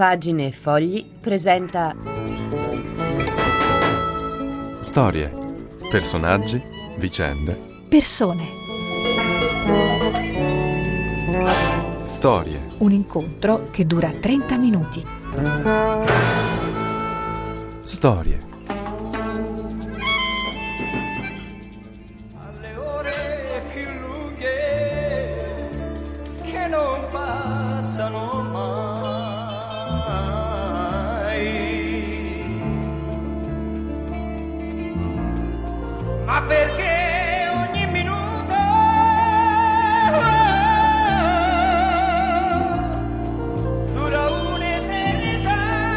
Pagine e Fogli presenta storie, personaggi, vicende, persone. Storie. Un incontro che dura 30 minuti. Storie. Alle ore più lunghe che non passano mai, ma perché ogni minuto dura un'eternità.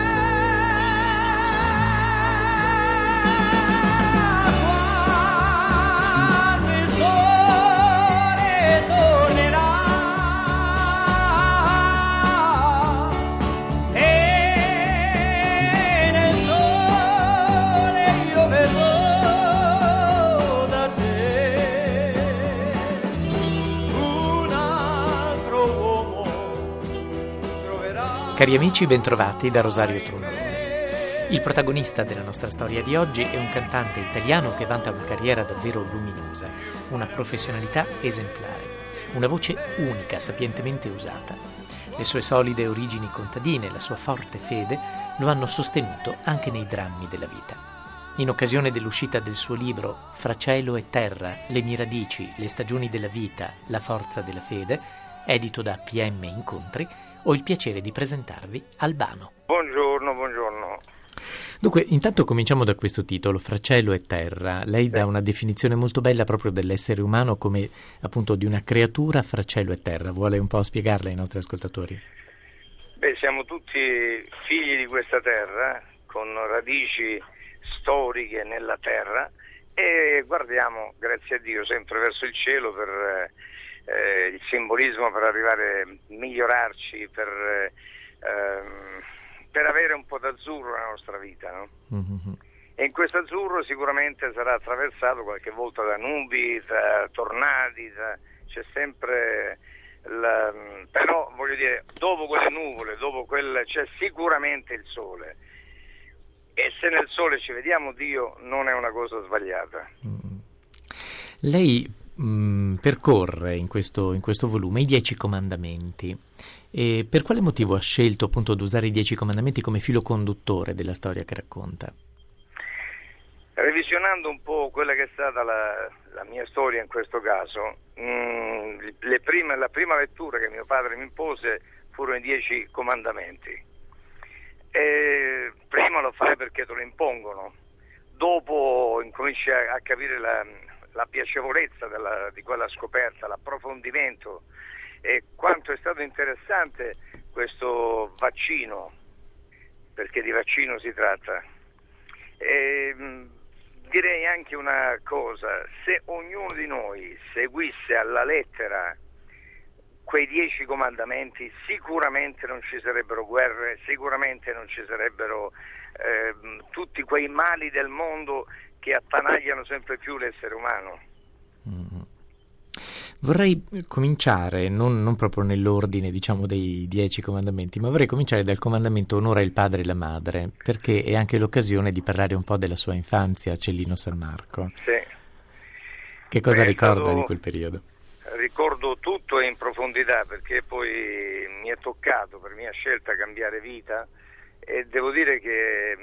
Quando il sole tornerà e nel sole io verrò da te, un altro uomo troverà. Cari amici, bentrovati da Rosario Trunalone. Il protagonista della nostra storia di oggi è un cantante italiano che vanta una carriera davvero luminosa, una professionalità esemplare, una voce unica, sapientemente usata. Le sue solide origini contadine e la sua forte fede lo hanno sostenuto anche nei drammi della vita. In occasione dell'uscita del suo libro Fra cielo e terra, le mie radici, le stagioni della vita, la forza della fede, edito da PM Incontri, ho il piacere di presentarvi Albano. Buongiorno. Dunque, intanto cominciamo da questo titolo, Fra cielo e terra. Lei dà una definizione molto bella proprio dell'essere umano come appunto di una creatura fra cielo e terra. Vuole un po' spiegarla ai nostri ascoltatori? Beh, siamo tutti figli di questa terra, con radici storiche nella terra e guardiamo, grazie a Dio, sempre verso il cielo per il simbolismo, per arrivare a migliorarci, per avere un po' d'azzurro nella nostra vita, no? Mm-hmm. E in questo azzurro sicuramente sarà attraversato qualche volta da nubi, da tornadi, c'è sempre però voglio dire, dopo quelle nuvole, c'è sicuramente il sole, e se nel sole ci vediamo Dio non è una cosa sbagliata. Mm. Lei percorre in questo volume i 10 comandamenti. E per quale motivo ha scelto appunto di usare i 10 comandamenti come filo conduttore della storia che racconta? Revisionando un po' quella che è stata la mia storia in questo caso, la prima lettura che mio padre mi impose furono i 10 comandamenti. E prima lo fai perché te lo impongono, dopo incominci a capire la piacevolezza di quella scoperta, l'approfondimento, e quanto è stato interessante questo vaccino, perché di vaccino si tratta. E direi anche una cosa: se ognuno di noi seguisse alla lettera quei 10 comandamenti, sicuramente non ci sarebbero guerre, sicuramente non ci sarebbero tutti quei mali del mondo che attanagliano sempre più l'essere umano. Mm-hmm. Vorrei cominciare, non proprio nell'ordine diciamo dei 10 comandamenti, ma vorrei cominciare dal comandamento onora il padre e la madre, perché è anche l'occasione di parlare un po' della sua infanzia a Cellino San Marco. Sì. Che cosa ricorda di quel periodo? Ricordo tutto in profondità, perché poi mi è toccato per mia scelta cambiare vita, e devo dire che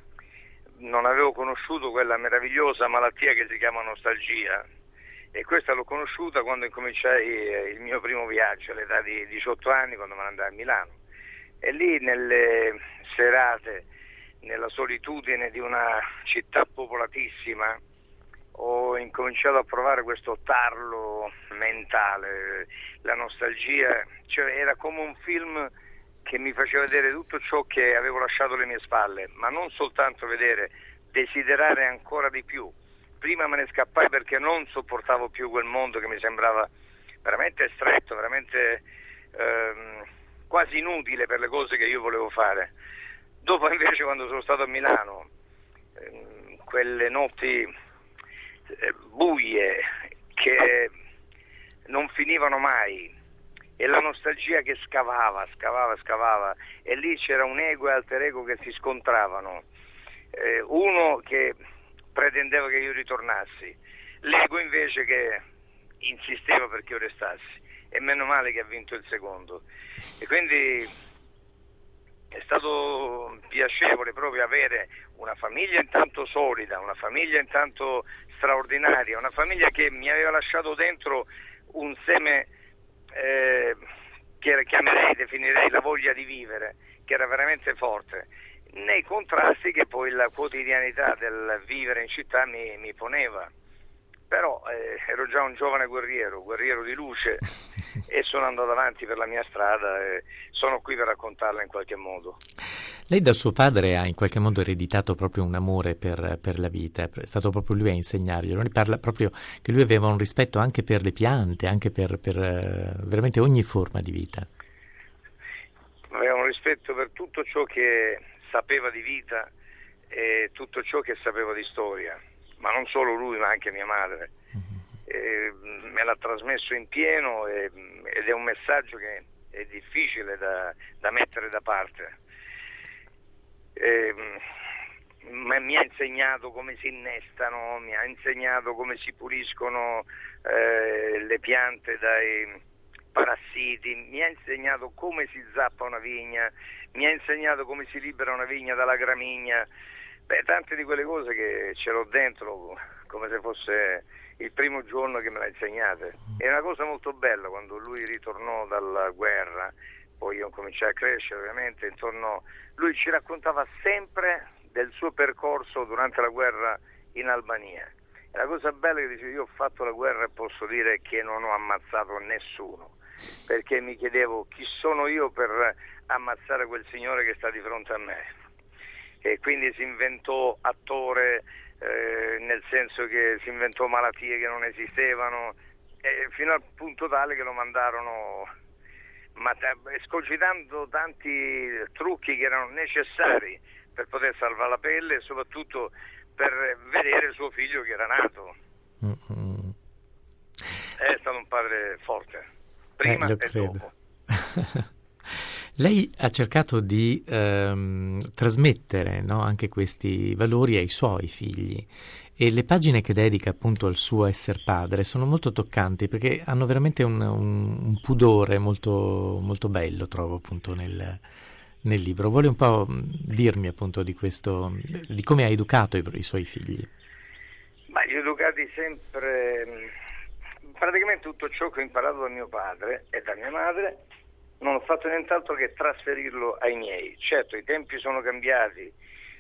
non avevo conosciuto quella meravigliosa malattia che si chiama nostalgia, e questa l'ho conosciuta quando incominciai il mio primo viaggio all'età di 18 anni, quando me ne andai a Milano, e lì nelle serate, nella solitudine di una città popolatissima, ho incominciato a provare questo tarlo mentale, la nostalgia, cioè era come un film che mi faceva vedere tutto ciò che avevo lasciato alle mie spalle, ma non soltanto vedere, desiderare ancora di più. Prima me ne scappai perché non sopportavo più quel mondo che mi sembrava veramente stretto, veramente quasi inutile per le cose che io volevo fare. Dopo invece, quando sono stato a Milano, quelle notti buie che non finivano mai, e la nostalgia che scavava, e lì c'era un ego e alter ego che si scontravano, uno che pretendeva che io ritornassi, l'ego invece che insisteva perché io restassi, e meno male che ha vinto il secondo. E quindi è stato piacevole proprio avere una famiglia intanto solida, una famiglia intanto straordinaria, una famiglia che mi aveva lasciato dentro un seme che definirei la voglia di vivere, che era veramente forte, nei contrasti che poi la quotidianità del vivere in città mi poneva. Però ero già un giovane guerriero di luce e sono andato avanti per la mia strada e sono qui per raccontarla in qualche modo. Lei da suo padre ha in qualche modo ereditato proprio un amore per la vita, è stato proprio lui a insegnarglielo. Lui parla proprio che lui aveva un rispetto anche per le piante, anche per veramente ogni forma di vita. Aveva un rispetto per tutto ciò che sapeva di vita e tutto ciò che sapeva di storia, ma non solo lui, ma anche mia madre. Me l'ha trasmesso in pieno ed è un messaggio che è difficile da mettere da parte. Mi ha insegnato come si innestano, mi ha insegnato come si puliscono le piante dai parassiti, mi ha insegnato come si zappa una vigna, mi ha insegnato come si libera una vigna dalla gramigna. Tante di quelle cose che ce l'ho dentro come se fosse il primo giorno che me l'ha insegnate. È una cosa molto bella quando lui ritornò dalla guerra, poi io cominciai a crescere ovviamente, lui ci raccontava sempre del suo percorso durante la guerra in Albania. E la cosa bella è che dice: io ho fatto la guerra e posso dire che non ho ammazzato nessuno, perché mi chiedevo chi sono io per ammazzare quel signore che sta di fronte a me. E quindi si inventò attore, nel senso che si inventò malattie che non esistevano, fino al punto tale che lo mandarono escogitando tanti trucchi che erano necessari per poter salvare la pelle e soprattutto per vedere suo figlio che era nato. È stato un padre forte, prima e dopo. Lei ha cercato di trasmettere, no, anche questi valori ai suoi figli, e le pagine che dedica appunto al suo esser padre sono molto toccanti, perché hanno veramente un pudore molto, molto bello, trovo, appunto nel libro. Vuole un po' dirmi appunto di questo, di come ha educato i suoi figli? Ma li ho educati sempre, praticamente tutto ciò che ho imparato da mio padre e da mia madre non ho fatto nient'altro che trasferirlo ai miei. Certo, i tempi sono cambiati,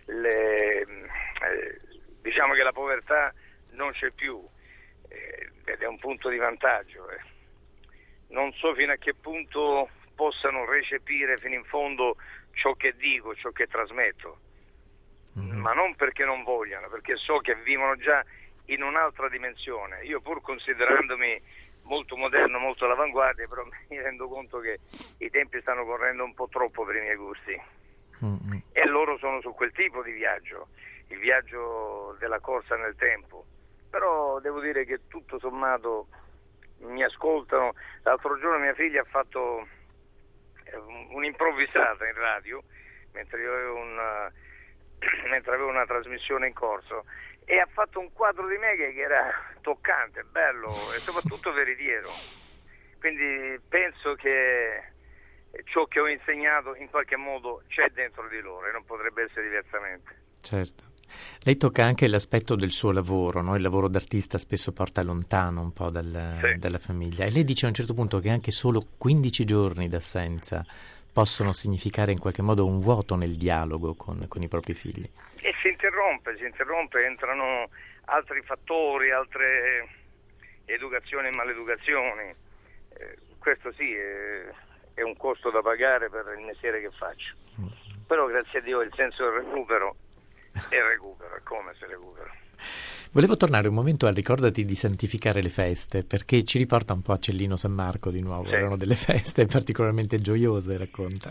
diciamo che la povertà non c'è più, ed è un punto di vantaggio. Non so fino a che punto possano recepire fino in fondo ciò che dico, ciò che trasmetto, ma non perché non vogliano, perché so che vivono già in un'altra dimensione. Io, pur considerandomi molto moderno, molto all'avanguardia, però mi rendo conto che i tempi stanno correndo un po' troppo per i miei gusti. E loro sono su quel tipo di viaggio, il viaggio della corsa nel tempo. Però devo dire che tutto sommato mi ascoltano. L'altro giorno mia figlia ha fatto un'improvvisata in radio mentre io avevo una trasmissione in corso, e ha fatto un quadro di me che era toccante, bello e soprattutto veritiero. Quindi penso che ciò che ho insegnato in qualche modo c'è dentro di loro e non potrebbe essere diversamente. Certo. Lei tocca anche l'aspetto del suo lavoro, no? Il lavoro d'artista spesso porta lontano un po' dalla famiglia, e lei dice a un certo punto che anche solo 15 giorni d'assenza possono significare in qualche modo un vuoto nel dialogo con i propri figli. E si interrompe, entrano altri fattori, altre educazioni e maleducazioni. Questo sì, è un costo da pagare per il mestiere che faccio. Però grazie a Dio il senso del recupero è come se recupero. Volevo tornare un momento al ricordati di santificare le feste, perché ci riporta un po' a Cellino San Marco di nuovo. Sì. Erano delle feste particolarmente gioiose, racconta.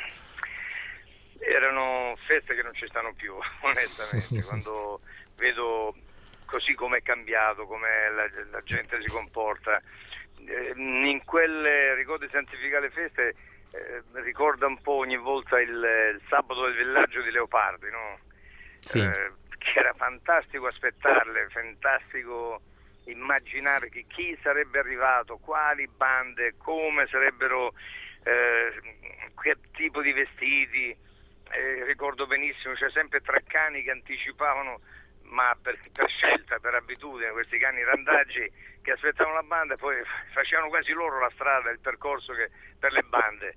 Erano feste che non ci stanno più, onestamente. Quando vedo così come è cambiato, come la gente si comporta, in quel ricordo di santificare le feste ricorda un po' ogni volta il sabato del villaggio di Leopardi, no? Sì. Che era fantastico aspettarle, fantastico immaginare chi sarebbe arrivato, quali bande, come sarebbero, che tipo di vestiti. Ricordo benissimo, c'è sempre 3 cani che anticipavano, ma per scelta, per abitudine, questi cani randaggi che aspettavano la banda e poi facevano quasi loro la strada, il percorso per le bande.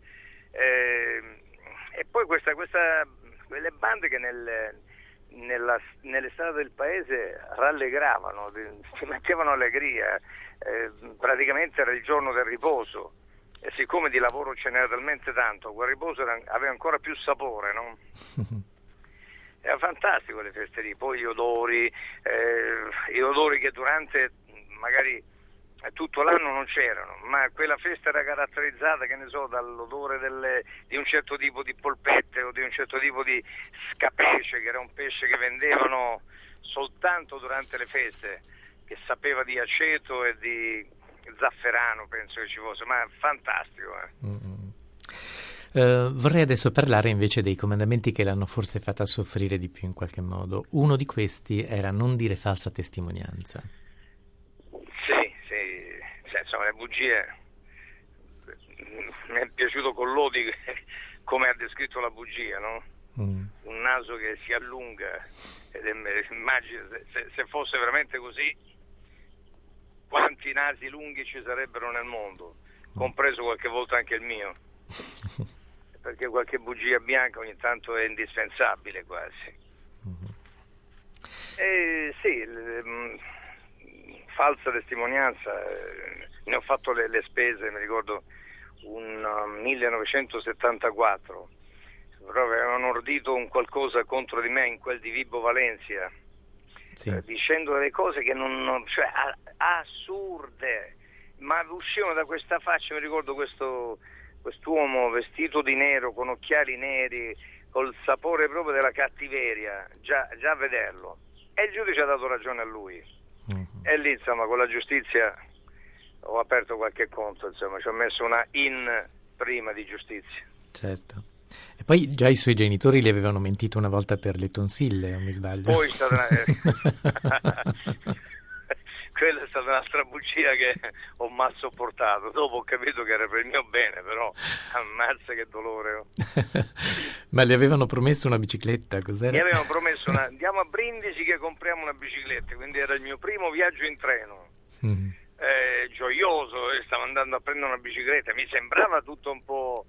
E poi quelle bande che nelle strade del paese rallegravano, si mettevano allegria, praticamente era il giorno del riposo. E siccome di lavoro ce n'era talmente tanto, quel riposo aveva ancora più sapore, no? Era fantastico le feste lì, poi gli odori che durante magari tutto l'anno non c'erano, ma quella festa era caratterizzata, che ne so, dall'odore di un certo tipo di polpette o di un certo tipo di scapece, che era un pesce che vendevano soltanto durante le feste, che sapeva di aceto e di zafferano, penso che ci fosse, ma fantastico. Vorrei adesso parlare invece dei comandamenti che l'hanno forse fatta soffrire di più in qualche modo. Uno di questi era non dire falsa testimonianza. Sì, insomma, le bugie. Mi è piaciuto Collodi come ha descritto la bugia, no? Un naso che si allunga, immagino se fosse veramente così, quanti nasi lunghi ci sarebbero nel mondo, compreso qualche volta anche il mio, perché qualche bugia bianca ogni tanto è indispensabile quasi. Falsa testimonianza, ne ho fatto le spese, mi ricordo un 1974, proprio avevano ordito un qualcosa contro di me in quel di Vibo Valencia. Sì. Dicendo delle cose che cioè assurde, ma uscivano da questa faccia. Mi ricordo quest'uomo vestito di nero, con occhiali neri, col sapore proprio della cattiveria, già a vederlo, e il giudice ha dato ragione a lui. E lì, insomma, con la giustizia ho aperto qualche conto, insomma, ci ho messo una in prima di giustizia. Certo. E poi già i suoi genitori le avevano mentito una volta per le tonsille, non mi sbaglio. Poi quella è stata un'altra bugia che ho mal sopportato. Dopo ho capito che era per il mio bene, però ammazza che dolore. Ma le avevano promesso una bicicletta, cos'era? Mi avevano promesso andiamo a Brindisi che compriamo una bicicletta, quindi era il mio primo viaggio in treno. Gioioso, stavo andando a prendere una bicicletta, mi sembrava tutto un po'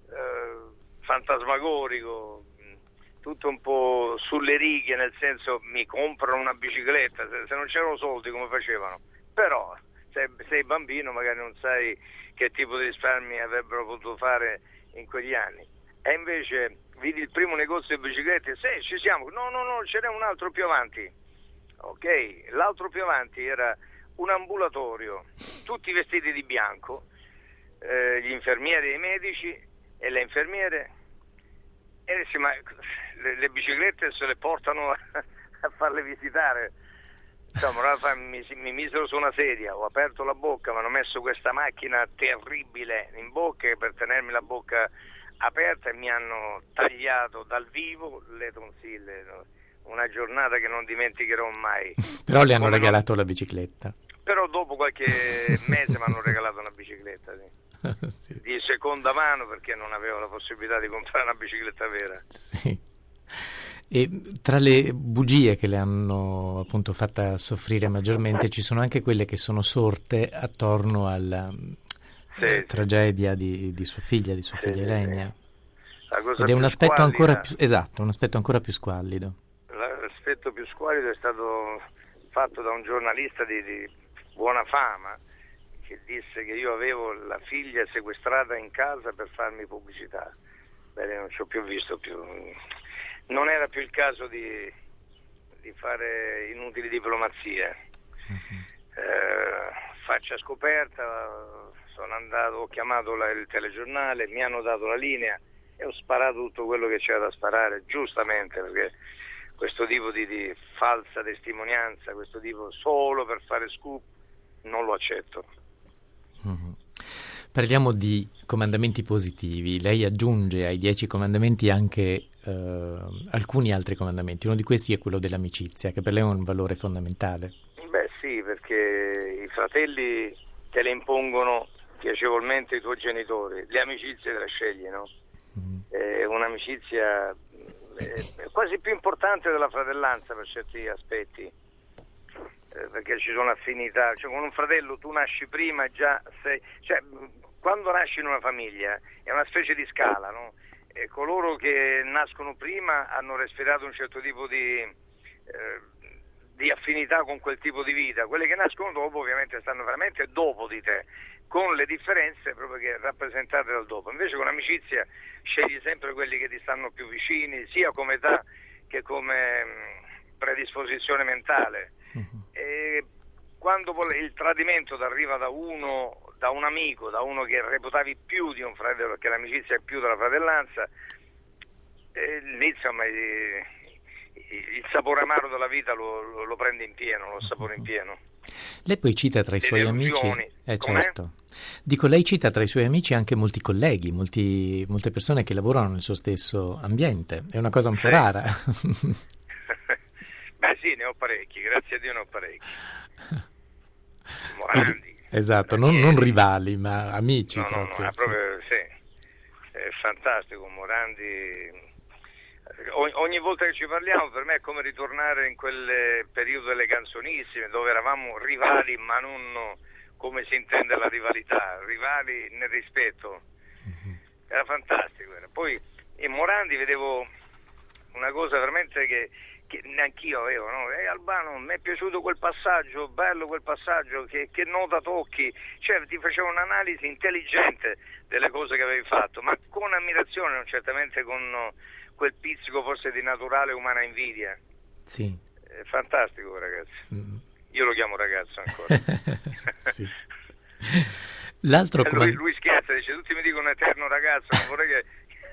fantasmagorico, tutto un po' sulle righe, nel senso mi comprano una bicicletta, se non c'erano soldi come facevano? Però se sei bambino magari non sai che tipo di risparmi avrebbero potuto fare in quegli anni. E invece vidi il primo negozio di biciclette, sì, ci siamo, no, ce n'è un altro più avanti. Ok, l'altro più avanti era un ambulatorio, tutti vestiti di bianco, gli infermieri e i medici e le infermiere, e dice, ma le biciclette se le portano a farle visitare. Insomma, mi misero su una sedia, ho aperto la bocca, mi hanno messo questa macchina terribile in bocca per tenermi la bocca aperta e mi hanno tagliato dal vivo le tonsille. Una giornata che non dimenticherò mai. Però le hanno regalato la bicicletta. Però dopo qualche mese mi hanno regalato una bicicletta, sì. Sì. Di seconda mano, perché non avevo la possibilità di comprare una bicicletta vera. Sì. E tra le bugie che le hanno appunto fatta soffrire maggiormente ci sono anche quelle che sono sorte attorno alla tragedia di sua figlia, Ilenia. Ed è un aspetto ancora più un aspetto ancora più squallido. L'aspetto più squallido è stato fatto da un giornalista di buona fama, che disse che io avevo la figlia sequestrata in casa per farmi pubblicità. Bene, non ci ho più visto più. Non era più il caso di fare inutili diplomazie. Faccia scoperta, sono andato, ho chiamato il telegiornale, mi hanno dato la linea e ho sparato tutto quello che c'era da sparare, giustamente, perché questo tipo di falsa testimonianza, questo tipo solo per fare scoop, non lo accetto. Mhm. Parliamo di comandamenti positivi. Lei aggiunge ai 10 comandamenti anche alcuni altri comandamenti. Uno di questi è quello dell'amicizia, che per lei è un valore fondamentale. Beh sì, perché i fratelli te le impongono piacevolmente i tuoi genitori, le amicizie te le scegli, no? Un'amicizia è quasi più importante della fratellanza per certi aspetti, perché ci sono affinità. Cioè, con un fratello tu nasci prima, già sei, cioè, quando nasci in una famiglia è una specie di scala, no? E coloro che nascono prima hanno respirato un certo tipo di affinità con quel tipo di vita. Quelli che nascono dopo ovviamente stanno veramente dopo di te, con le differenze proprio che rappresentate dal dopo. Invece con amicizia scegli sempre quelli che ti stanno più vicini, sia come età che come predisposizione mentale. E quando il tradimento ti arriva da un amico, da uno che reputavi più di un fratello, perché l'amicizia è più della fratellanza, lì insomma il sapore amaro della vita lo prende in pieno, lo sapore in pieno. Lei poi cita tra i suoi amici, certo. Dico, lei cita tra i suoi amici anche molti colleghi, molte persone che lavorano nel suo stesso ambiente. È una cosa un po' rara. Beh sì, ne ho parecchi, grazie a Dio ne ho parecchi. Morandi. Esatto, non rivali, ma amici. No, proprio. No, proprio sì. È fantastico, Morandi. Ogni volta che ci parliamo per me è come ritornare in quel periodo delle canzonissime dove eravamo rivali, ma non come si intende la rivalità, rivali nel rispetto. Era fantastico. Poi in Morandi vedevo una cosa veramente che neanch'io avevo, no? Albano, mi è piaciuto quel passaggio, bello quel passaggio, che nota tocchi, cioè ti faceva un'analisi intelligente delle cose che avevi fatto, ma con ammirazione, non certamente con quel pizzico forse di naturale umana invidia. Sì. È fantastico, ragazzi. Io lo chiamo ragazzo ancora. Sì. L'altro lui scherza, dice tutti mi dicono eterno ragazzo, non vorrei che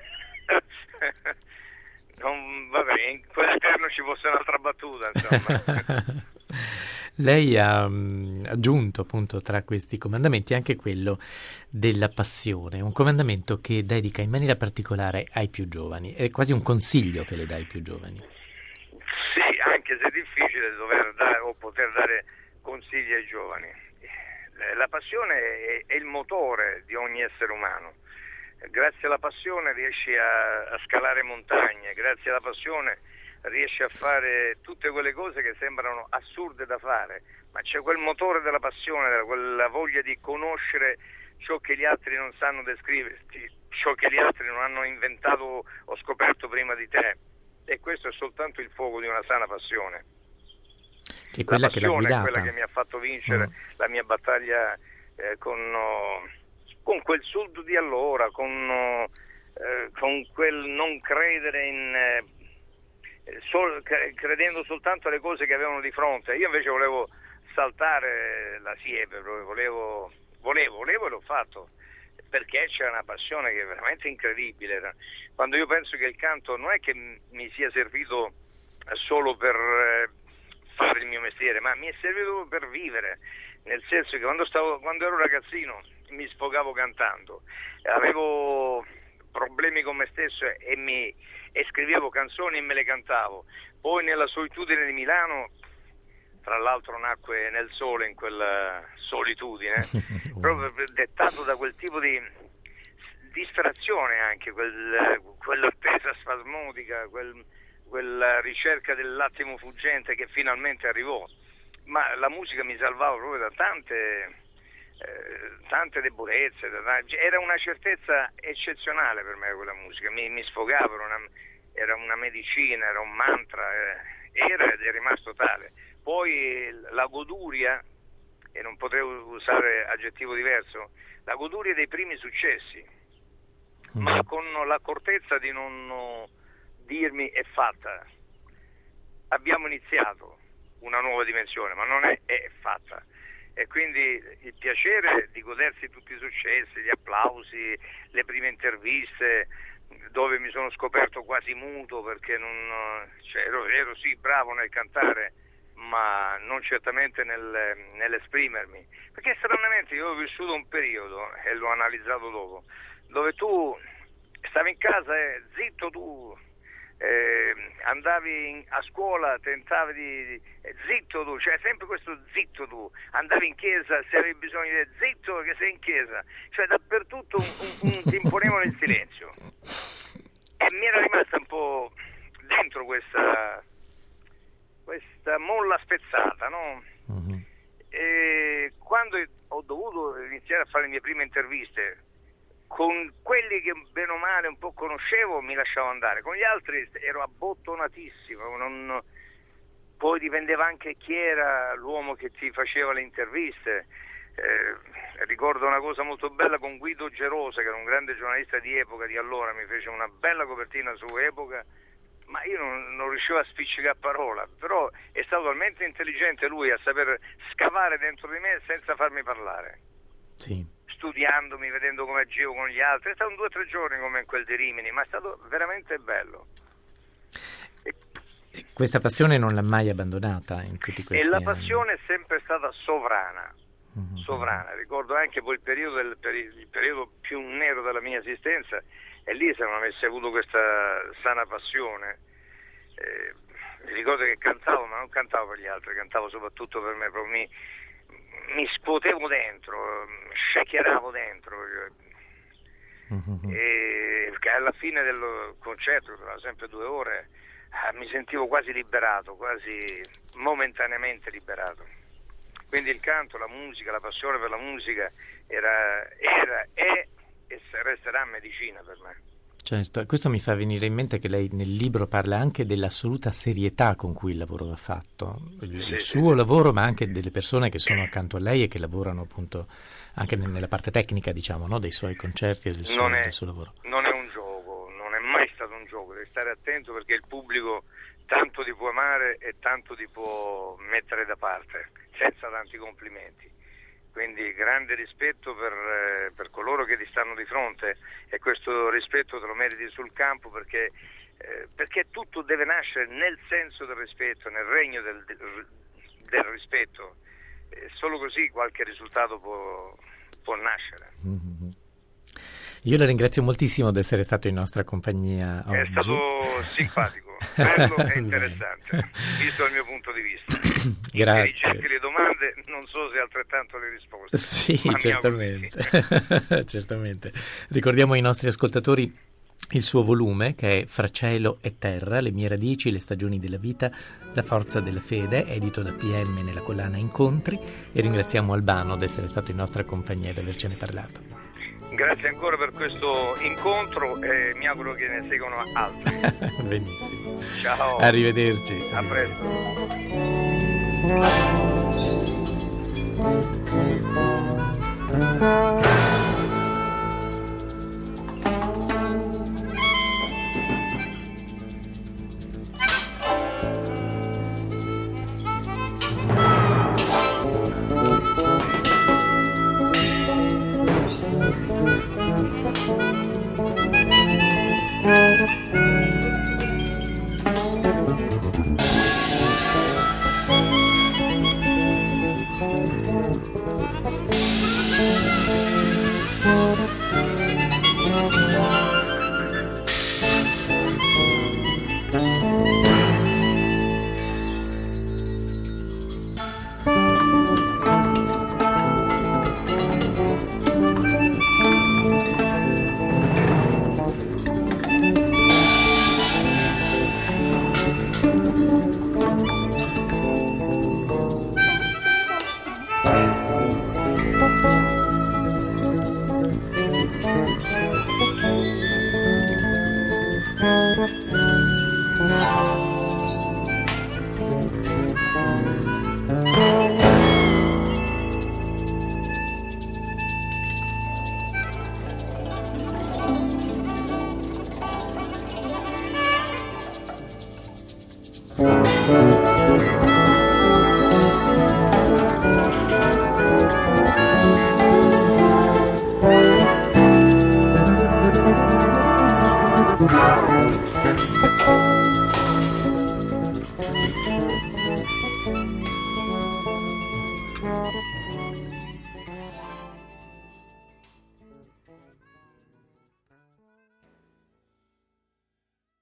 vabbè, in quell'eterno ci fosse un'altra battuta, insomma. Lei ha aggiunto appunto tra questi comandamenti anche quello della passione, un comandamento che dedica in maniera particolare ai più giovani, è quasi un consiglio che le dà ai più giovani. Sì, anche se è difficile dover dare o poter dare consigli ai giovani. La passione è il motore di ogni essere umano. Grazie alla passione riesci a scalare montagne, grazie alla passione riesci a fare tutte quelle cose che sembrano assurde da fare, ma c'è quel motore della passione, quella voglia di conoscere ciò che gli altri non sanno descriverti, ciò che gli altri non hanno inventato o scoperto prima di te, e questo è soltanto il fuoco di una sana passione. Che è quella la passione che l'ha guidata. è quella che mi ha fatto vincere la mia battaglia con quel sud di allora, con quel non credere credendo soltanto alle cose che avevano di fronte. Io invece volevo saltare la siepe, volevo e l'ho fatto, perché c'è una passione che è veramente incredibile. Quando io penso che il canto non è che mi sia servito solo per fare il mio mestiere, ma mi è servito per vivere, nel senso che quando ero ragazzino mi sfogavo cantando, avevo problemi con me stesso e scrivevo canzoni e me le cantavo. Poi nella solitudine di Milano, tra l'altro nacque Nel sole, in quella solitudine, proprio dettato da quel tipo di distrazione anche, quell'attesa spasmodica, quella ricerca dell'attimo fuggente che finalmente arrivò. Ma la musica mi salvava proprio da tante debolezze, era una certezza eccezionale per me quella musica, mi sfogava, era una medicina, era un mantra, era ed è rimasto tale. Poi la goduria, e non potrei usare aggettivo diverso, la goduria dei primi successi, ma con l'accortezza di non dirmi è fatta, abbiamo iniziato una nuova dimensione, ma non è fatta. E quindi il piacere di godersi tutti i successi, gli applausi, le prime interviste dove mi sono scoperto quasi muto perché ero sì bravo nel cantare, ma non certamente nell'esprimermi, perché stranamente io ho vissuto un periodo, e l'ho analizzato dopo, dove tu stavi in casa e zitto tu, andavi a scuola, tentavi di zitto tu, cioè sempre questo zitto tu, andavi in chiesa, se avevi bisogno di zitto che sei in chiesa, cioè dappertutto ti imponevano il silenzio, e mi era rimasta un po' dentro questa molla spezzata, no? Mm-hmm. E quando ho dovuto iniziare a fare le mie prime interviste con quelli che bene o male un po' conoscevo, mi lasciavo andare, con gli altri ero abbottonatissimo, poi dipendeva anche chi era l'uomo che ti faceva le interviste. Ricordo una cosa molto bella con Guido Gerosa, che era un grande giornalista di Epoca di allora, mi fece una bella copertina su Epoca, ma io non riuscivo a spiccicare parola, però è stato talmente intelligente lui a saper scavare dentro di me senza farmi parlare. Sì. Studiandomi, vedendo come agivo con gli altri. È stato 2 o 3 giorni come in quel di Rimini, ma è stato veramente bello. E questa passione non l'ha mai abbandonata in tutti questi anni? E la passione è sempre stata sovrana. Mm-hmm. Sovrana. Ricordo anche poi il periodo più nero della mia esistenza, e lì se non avessi avuto questa sana passione, ricordo che cantavo, ma non cantavo per gli altri, cantavo soprattutto per me, proprio mi scuotevo dentro, shakeravo dentro, e alla fine del concerto, che durava sempre 2 ore, mi sentivo quasi liberato, quasi momentaneamente liberato. Quindi il canto, la musica, la passione per la musica era e resterà medicina per me. Certo, e questo mi fa venire in mente che lei nel libro parla anche dell'assoluta serietà con cui il lavoro va fatto, il suo lavoro, ma anche delle persone che sono accanto a lei e che lavorano appunto anche nella parte tecnica, diciamo, no? Dei suoi concerti e del suo lavoro. Non è un gioco, non è mai stato un gioco, devi stare attento perché il pubblico tanto ti può amare e tanto ti può mettere da parte, senza tanti complimenti. Quindi grande rispetto per coloro che ti stanno di fronte, e questo rispetto te lo meriti sul campo, perché tutto deve nascere nel senso del rispetto, nel regno del rispetto. Solo così qualche risultato può nascere. Mm-hmm. Io la ringrazio moltissimo di essere stato in nostra compagnia oggi. È stato simpatico, bello e interessante, visto dal mio punto di vista. Grazie. Intelligenti le domande, non so se altrettanto le risposte. Sì, certamente. Certamente. Ricordiamo ai nostri ascoltatori il suo volume, che è Fra cielo e terra, le mie radici, le stagioni della vita, la forza della fede, edito da PM nella collana Incontri, e ringraziamo Albano di essere stato in nostra compagnia e di avercene parlato. Grazie ancora per questo incontro e mi auguro che ne seguano altri. Benissimo. Ciao. Arrivederci. A presto.